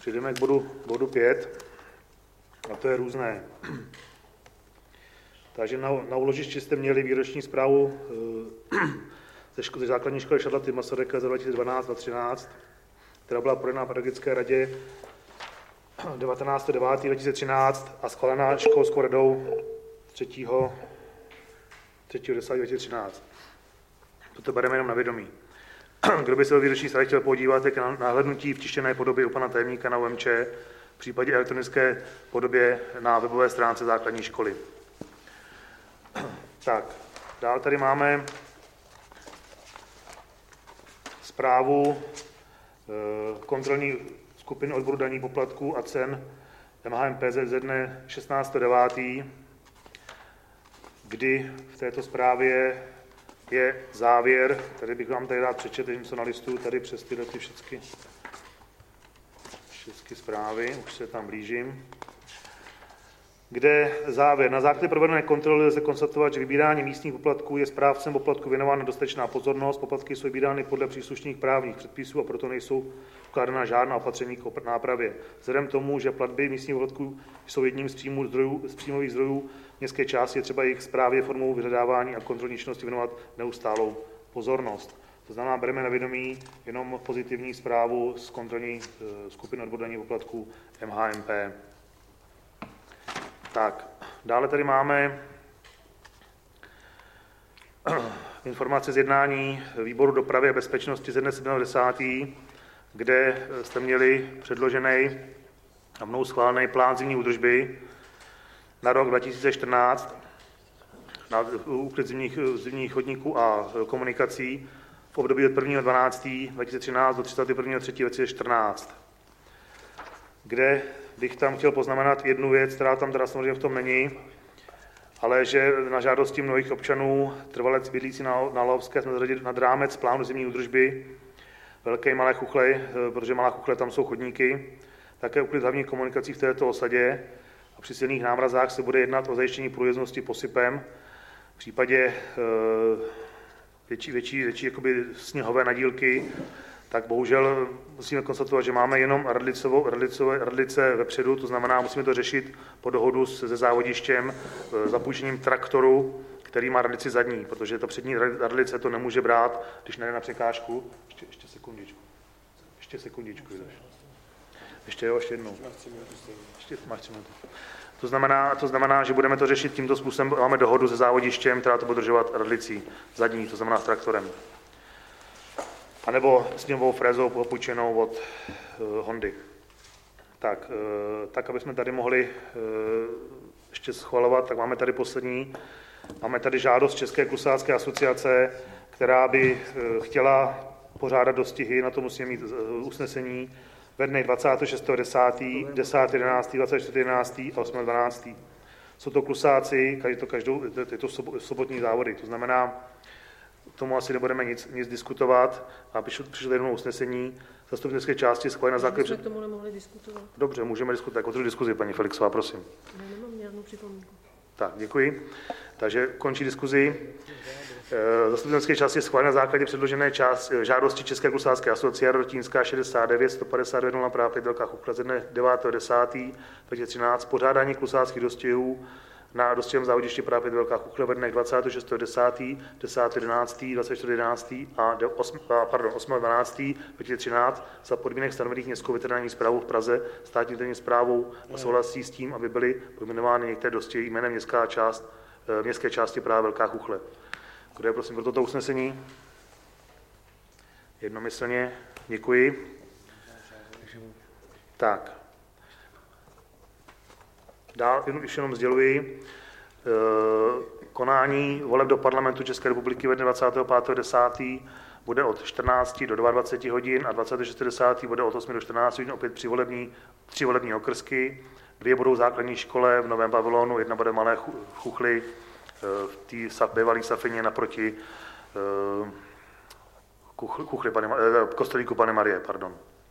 Přejdeme k bodu 5, a to je různé. Takže na úložišti jste měli výroční zprávu ze základní školy Šarlaty Masaryka za 2012-2013, která byla projednána v pedagogické radě 19.9.2013 a schválená školskou radou 3.10.2013. Toto bereme jenom na vědomí. Kdo by se o výroční zprávě chtěl podívat, tak na nahlédnutí v tištěné podobě u pana tajemníka na UMČ, v případě elektronické podobě na webové stránce základní školy. Tak, dál tady máme zprávu kontrolní skupiny odboru daní, poplatků a cen MHMP ze dne 16.9., kdy v této zprávě je závěr, tady bych vám tady rád přečetl, že jsem na listu tady přes tyhle všechny zprávy, už se tam blížím, kde závěr. Na základě provedené kontroly lze konstatovat, že vybírání místních poplatků je správcem poplatku věnována dostatečná pozornost. Poplatky jsou vybírány podle příslušných právních předpisů a proto nejsou vkládána žádná opatření k nápravě. Vzhledem k tomu, že platby místních poplatků jsou jedním z příjmových zdrojů městské části, je třeba jejich správě formou vyhledávání a kontrolní činnosti věnovat neustálou pozornost. To znamená, bereme na vědomí jenom pozitivní zprávu z kontrolní skupiny odboru daní poplatků MHMP. Tak, dále tady máme informace z jednání výboru dopravy a bezpečnosti ze dne 7.10., kde jste měli předložený a mnou schválený plán zimní údržby na rok 2014 na úklid zimních chodníků a komunikací v období od 1.12.2013 do 31.3.2014, kde bych tam chtěl poznamenat jednu věc, která tam teda samozřejmě v tom není, ale že na žádosti mnohých občanů trvale bydlící na Lahovské jsme zařadili nad rámec plánu zimní údržby Velké Malé Chuchle, protože Malá Chuchle tam jsou chodníky, také úklid hlavních komunikací v této osadě a při silných námrazách se bude jednat o zajištění průjezdnosti posypem. V případě větší sněhové nadílky, tak bohužel musíme konstatovat, že máme jenom radlice vepředu, to znamená, musíme to řešit po dohodu se závodištěm zapůjčením traktoru, který má radlici zadní, protože ta přední radlice to nemůže brát, když nejde na překážku. Ještě sekundičku. Ještě jednou. Máš 3 minuty. To znamená, že budeme to řešit tímto způsobem, máme dohodu se závodištěm, která to bude držovat radlicí zadní, to znamená s traktorem. A nebo sněhovou frézou půjčenou od Hondy. Tak, aby jsme tady mohli ještě schvalovat, tak máme tady poslední. Máme tady žádost České klusácké asociace, která by chtěla pořádat dostihy, na to musíme mít usnesení ve dnech 26.10., 10.11., 24.11. a 8.12. Jsou to klusáci, je to sobotní závody, to znamená, k tomu asi nebudeme nic diskutovat a přišlo jednou usnesení zastupitelské části schválení na základě... Jsme k tomu nemohli diskutovat. Dobře, můžeme diskutovat. Kontroluji diskuzi, paní Felixová, prosím. Já nemám žádnou připomínku. Tak, děkuji. Takže končí diskuzi. Zastupitelské části schválení na základě předložené žádosti České klusácké asociace Rotínská 69 159 0 5 Velká Chuchle ze dne 9.10.2013 pořádání klusáckých dostihů na dostihovém závodišti právě Velká Chuchle ve dnech 26.10., 10.11., 24.11. a 8.12.2013 za podmínek stanovených Městskou veterinární správou v Praze, státní veterinární správou a souhlasí s tím, aby byly pojmenovány některé dostihy jménem městské části právě Velká Chuchle. Kdo je prosím pro toto usnesení? Jednomyslně. Děkuji. Tak. Dál jenom sděluji, konání voleb do parlamentu České republiky ve dne 25.10. bude od 14 do 22 hodin a 26.10. bude od 8 do 14 hodin, opět tři volební okrsky. 2 budou v základní škole v Novém pavilonu, 1 bude v Malé Chuchli, v té bývalé Safině naproti kostelíku Panny Marie, pardon.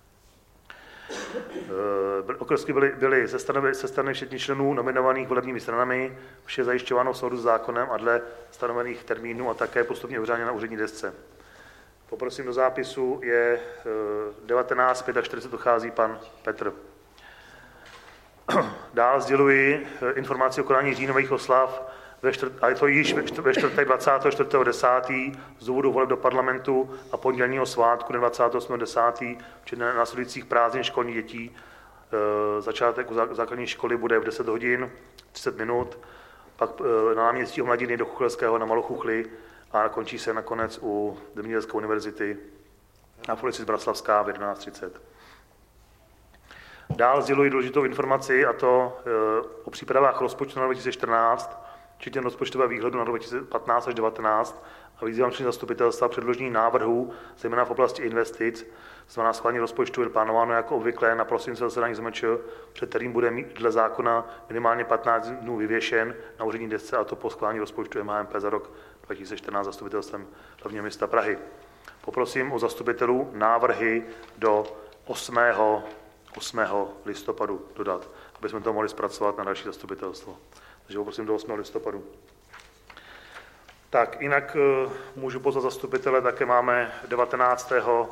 Okrsky byly ze strany všech členů nominovaných volebními stranami, vše zajišťováno v souladu s zákonem a dle stanovených termínů a také postupně uveřejněno na úřední desce. Poprosím do zápisu, je 19:45, dochází pan Petr. Dál sděluji informaci o konání říjnových oslav, a je to již ve čtvrtek 24.10. z důvodu voleb do parlamentu a pondělního svátku 28.10. včetně následujících prázdnin školních dětí. Začátek základní školy bude v 10 hodin 30 minut, pak na náměstí Omladiny do Chuchelského na Malochuchli a končí se nakonec u Zemědělské univerzity na Ulici Zbraslavská v 11:30. Dál sděluji důležitou informaci, a to o přípravách rozpočtu na 2014, včetně rozpočtového výhledu na rok 2015 až 2019, a vyzývám všechny zastupitelstva předložení návrhů, zejména v oblasti investic. Znamená schválení rozpočtu je plánováno jako obvykle na prosincové zasedání ZMČ, před kterým bude mít dle zákona minimálně 15 dnů vyvěšen na úřední desce, a to po schválení rozpočtu MHMP za rok 2014 zastupitelstvem hlavního města Prahy. Poprosím o zastupitelů návrhy do 8. listopadu dodat, aby jsme to mohli zpracovat na další zastupitelstvo. Takže poprosím do 8. listopadu. Tak, jinak můžu pozvat zastupitele, také máme 19.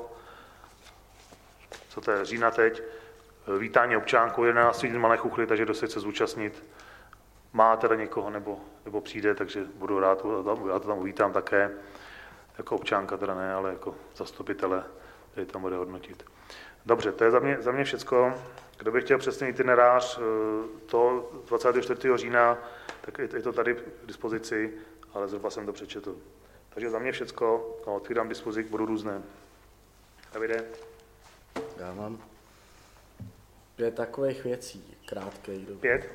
října teď, vítání občánků 11 hodin Malé Chuchly, takže kdo se chce zúčastnit, má teda někoho nebo přijde, takže budu rád, já to tam uvítám také, jako občánka teda ne, ale jako zastupitele, který tam bude hodnotit. Dobře, to je za mě všecko. Kdo by chtěl přesný itinerář toho 24. října, tak je to tady k dispozici, ale zhruba jsem to přečetl. Takže za mě všecko, otvírám diskuzi k bodu různé. Davide? Já mám 5 takových věcí, krátkých. 5?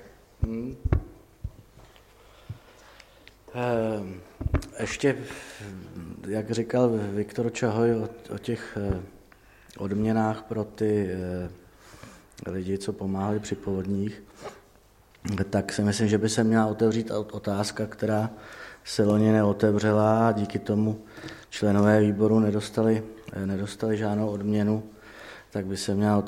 Ještě, jak říkal Viktor Čahoj o těch odměnách pro ty lidi, co pomáhali při povodních, tak si myslím, že by se měla otevřít otázka, která se loni neotevřela, a díky tomu členové výboru nedostali žádnou odměnu, tak by se měla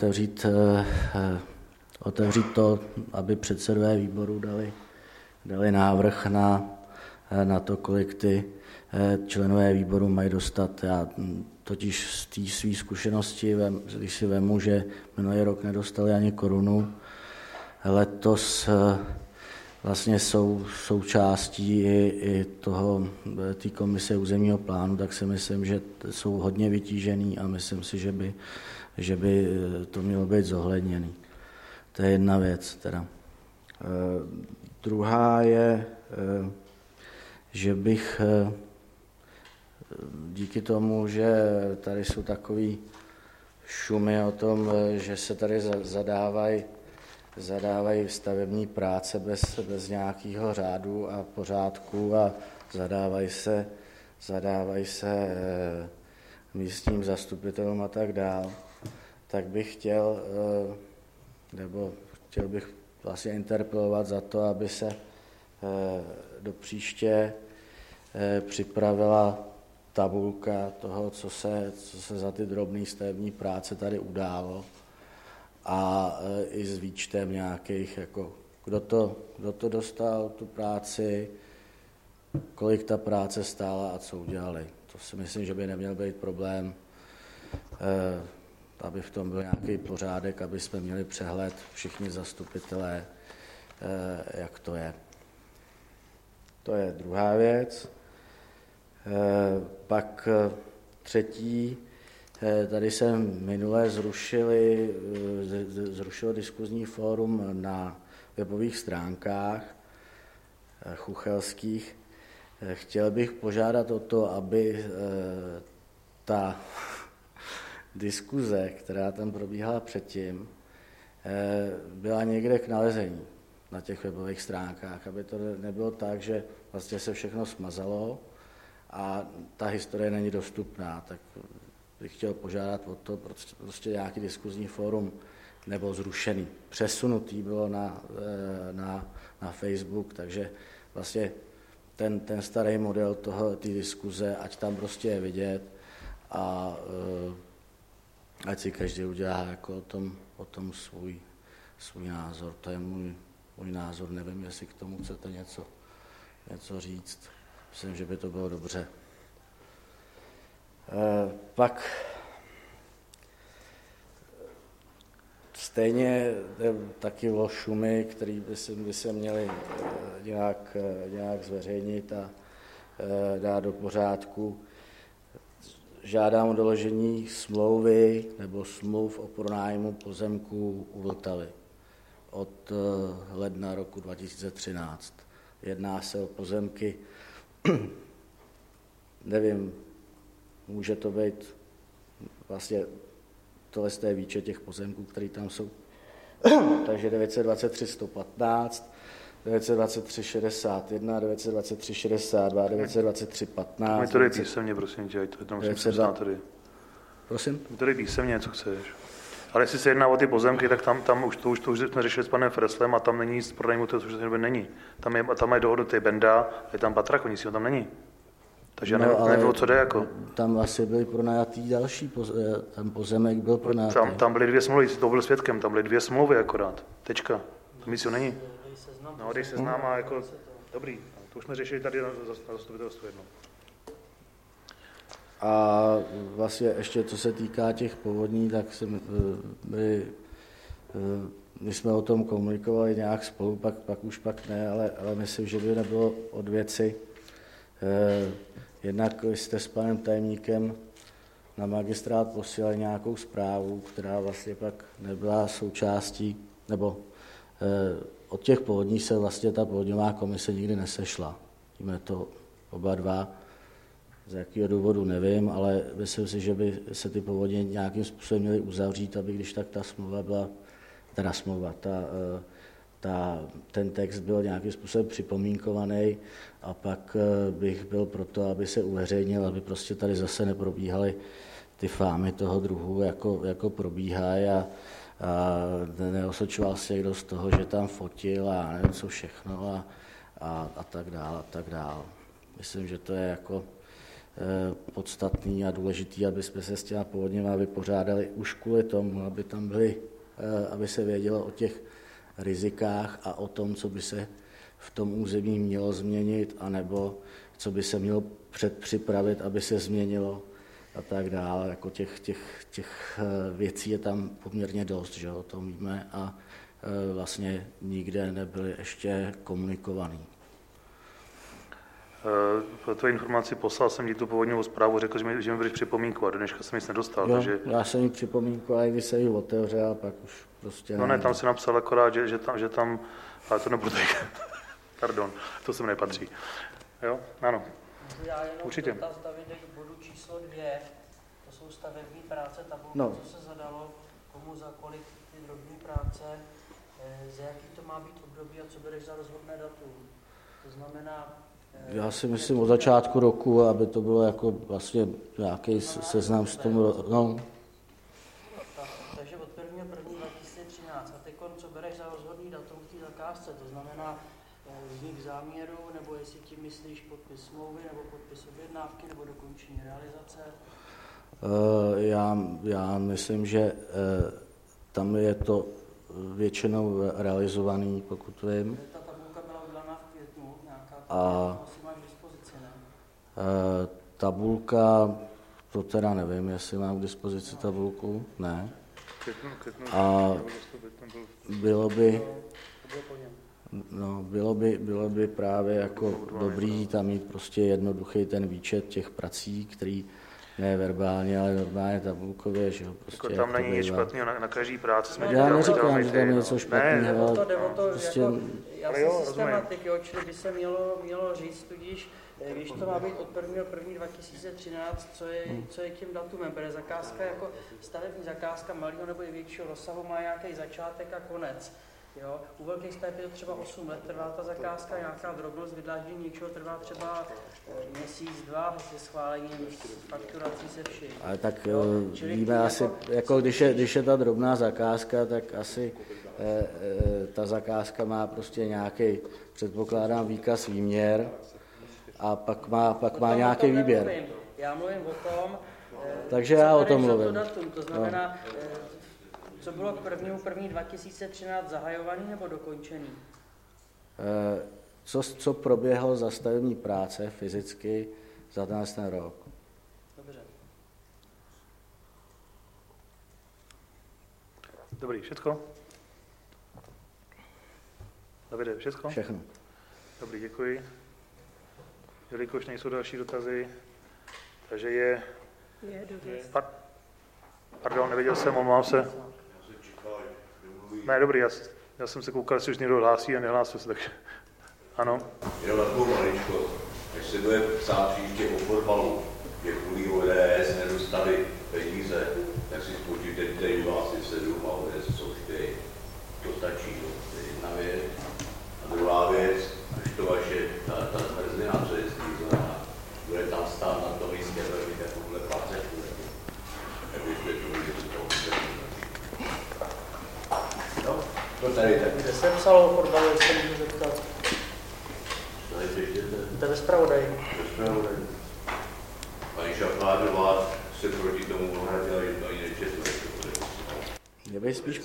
otevřít to, aby předsedové výboru dali návrh na to, kolik ty členové výboru mají dostat. Já totiž z té své zkušenosti, když si vemu, že minulý rok nedostali ani korunu, letos vlastně jsou součástí i té komise územního plánu, tak si myslím, že jsou hodně vytížený a myslím si, že by to mělo být zohledněný. To je jedna věc teda. Druhá je, že bych díky tomu, že tady jsou takový šumy o tom, že se tady zadávají stavební práce bez nějakého řádu a pořádku a zadávají se místním zastupitelům a tak dál, tak bych chtěl bych vlastně interpelovat za to, aby se do příště připravila tabulka toho, co se za ty drobné stavební práce tady událo, a i s výčtem nějakých, jako kdo to dostal, tu práci, kolik ta práce stála a co udělali. To si myslím, že by neměl být problém, aby v tom byl nějaký pořádek, aby jsme měli přehled, všichni zastupitelé, jak to je. To je druhá věc. Pak třetí, tady se minule zrušilo diskuzní fórum na webových stránkách chuchelských. Chtěl bych požádat o to, aby ta diskuze, která tam probíhala předtím, byla někde k nalezení na těch webových stránkách, aby to nebylo tak, že vlastně se všechno smazalo a ta historie není dostupná, tak bych chtěl požádat o to, prostě nějaký diskuzní fórum nebyl zrušený. Přesunutý bylo na Facebook, takže vlastně ten starý model té diskuze, ať tam prostě je vidět a ať si každý udělá jako o tom svůj názor. To je můj názor, nevím, jestli k tomu chcete něco říct. Myslím, že by to bylo dobře. Pak stejně taky o šumy, který by se měly nějak zveřejnit a dát do pořádku. Žádám o doložení smlouvy nebo smluv o pronájmu pozemků u Vltavy od ledna roku 2013. Jedná se o pozemky, nevím, může to být vlastně tohle je výčet těch pozemků, které tam jsou. Takže 923 115, 923 61, 923 62, 923 15. Mi to dej písemně, prosím tě, ať to tam musím se znát tady. Prosím? Mi to dej písemně, co chceš. Ale jestli se jedná o ty pozemky, tak tam už jsme řešili s panem Freslem a tam není nic pronájmu, to už není. Tam je dohodnutý Benda, je tam Patrak, nic tam není. Takže no, nebylo, co jde jako. Tam asi byly pronajatý další, ten pozemek byl pronajatý. Tam byly 2 smlouvy, to byl svědkem, tam byly 2 smlouvy akorát, tečka. To nic není. No, dej seznam a jako, dobrý, to už jsme řešili tady na zastupitelstvu jednou. A vlastně ještě, co se týká těch povodní, tak my jsme o tom komunikovali nějak spolu, pak už ne, ale myslím, že by nebylo od věci. Jednak jste s panem tajemníkem na magistrát posílali nějakou zprávu, která vlastně pak nebyla součástí, nebo od těch povodní se vlastně ta povodňová komise nikdy nesešla. Víme to oba dva, z jakého důvodu nevím, ale myslím si, že by se ty povodně nějakým způsobem měly uzavřít, aby když tak ta smlouva byla, teda smlouva, ten text byl nějakým způsobem připomínkovaný a pak bych byl proto, aby se uveřejnil, aby prostě tady zase neprobíhaly ty fámy toho druhu, jako probíhají a neosočoval se někdo z toho, že tam fotil a nevím co všechno a tak dál. Myslím, že to je jako podstatný a důležitý, aby jsme se s těma povodněma vypořádali už kvůli tomu, aby tam byli, aby se vědělo o těch rizikách a o tom, co by se v tom území mělo změnit, anebo co by se mělo předpřipravit, aby se změnilo a tak dále. Jako těch věcí je tam poměrně dost, že o tom víme a vlastně nikde nebyly ještě komunikovaný. Pro tvoji informaci poslal jsem ti tu původní zprávu, řekl, že mi budeš připomínkovat, do dneška jsem nic nedostal. Jo, takže... Já jsem ji připomínkoval, i když se ji otevřel, pak už prostě... No ne, tam si napsal akorát, že tam, ale to nebudu teď, pardon, to sem nepatří. Jo, ano, já jenom určitě. Dotaz, Davide, k bodu číslo 2, to jsou stavební práce, tabulka, no. Co se zadalo, komu za kolik ty drobné práce, za jaký to má být období a co bereš za rozhodné datum. To znamená... Já si myslím od začátku roku, aby to bylo jako vlastně nějaký seznam s tom, no. Takže od 1.1.2013 a teď co bereš za rozhodný datum v té zakázce, to znamená vznik záměru, nebo jestli tím myslíš podpis smlouvy, nebo podpis objednávky, nebo dokončení realizace? Já myslím, že tam je to většinou realizovaný, pokud vím. Ta tabulka byla udělaná v květnu, nějaká asi máš k dispozici, ne? Tabulka, to teda nevím, jestli mám k dispozici tabulku, ne. A bylo by právě jako dobrý tam mít prostě jednoduchý ten výčet těch prací, který ne verbálně, ale normálně tabulkově, že jo. Prostě jako tam není nic špatného, na každý práci jsme... Já neříkám, že tam je něco špatného. Jde o to, prostě... já jsem systematik, čili by se mělo říct, tudíž, když to má být od 1.1.2013, co je tím datumem, protože zakázka jako stavební zakázka malého nebo i většího rozsahu má nějaký začátek a konec. Jo? U velkých staveb je to třeba 8 let, trvá ta zakázka, nějaká drobnost, vydláždění něčeho trvá třeba měsíc, 2, se schválením, fakturací se vším. Ale tak víme asi, jako když je ta drobná zakázka, tak asi ta zakázka má prostě nějaký, předpokládám, výkaz výměr a pak má nějaký výběr. Já mluvím o tom, takže já o tom mluvím. To znamená, co bylo k 1.1.2013 zahajovaný nebo dokončený? Co proběhlo za stavební práce fyzicky za ten rok? Dobře. Dobrý, všecko? Davide, všecko? Všechno. Dobrý, děkuji. Jelikož nejsou další dotazy, takže je... Pardon, nevěděl jsem, omlouvám se. Ne, dobrý, já jsem se koukal, jestli už někdo hlásí a nehlásil se, takže ano. Jenom na takovou maličkost, až se bude psát příště o fotbalu, že kvůli ODS nedostali peníze, tak si spočíte, který vás je 7 a ODS jsou 4. To stačí, to je jedna věc. A druhá věc, až to vaše, ta zmrzlina, co je slízená, bude tam stát na tom místě, velmi takovouhle placetu, tak byste to měli no, to tady tak. Kde se psalo o fotbalu, jestli můžu zeptat? To je ve zpravodaji. Paní Šafářová se proti tomu ohradila, že to ani nečetl. Mě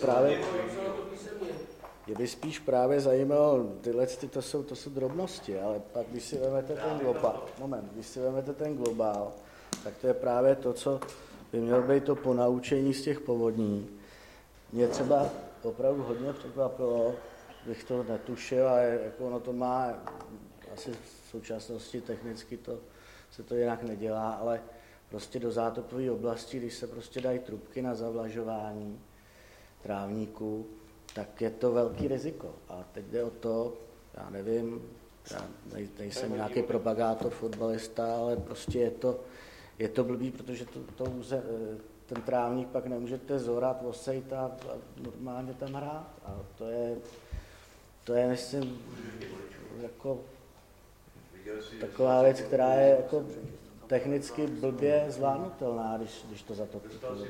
by spíš právě zajímalo, tyhle to jsou drobnosti, ale pak když si vezmete ten globál, tak to je právě to, co by mělo být to ponaučení z těch povodní. Mě třeba opravdu hodně překvapilo, bych to netušil, ale jako ono to má, asi v současnosti technicky se to jinak nedělá, ale prostě do zátopové oblasti, když se prostě dají trubky na zavlažování trávníků, tak je to velký riziko. A teď jde o to, já nevím, já nejsem nějaký propagátor, fotbalista, ale prostě je to blbý, protože ten trávník pak nemůžete zorat, osejt a normálně tam hrát. A to je myslím, jako taková věc, která je jako technicky blbě zvládnutelná, když to zatopí.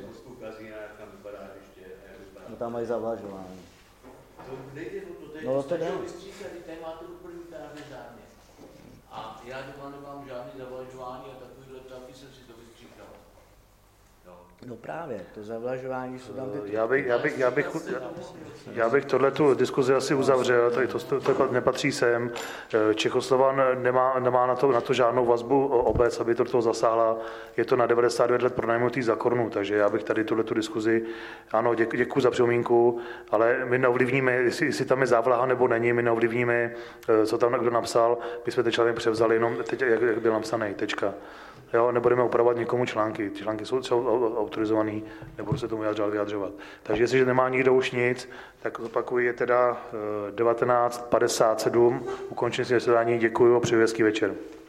No tam mají zavlažování. No to jde. A já doma nemám žádný zavlažování a takovýhle taky jsem si to vystříkal. No právě, to zavlažování jsou tam ty... Já bych tohletu diskuzi asi uzavřel, to nepatří sem. Čechoslovan nemá na to žádnou vazbu obec, aby to do toho zasáhla. Je to na 99 let pronajmutý za korunu, takže já bych tady tuhletu diskuzi, ano, děkuji za připomínku, ale my neovlivníme, jestli tam je závlaha nebo není, my neovlivníme, co tam kdo napsal, my jsme ten článek převzali jenom teď, jak byl napsaný, tečka. Jo, nebudeme upravovat někomu články. Ty články jsou autorizovaný, nebudu se tomu vyjadřovat. Takže jestliže nemá nikdo už nic, tak opakuji, je teda 19:57, ukončím si zasedání, děkuji a přeji hezký večer.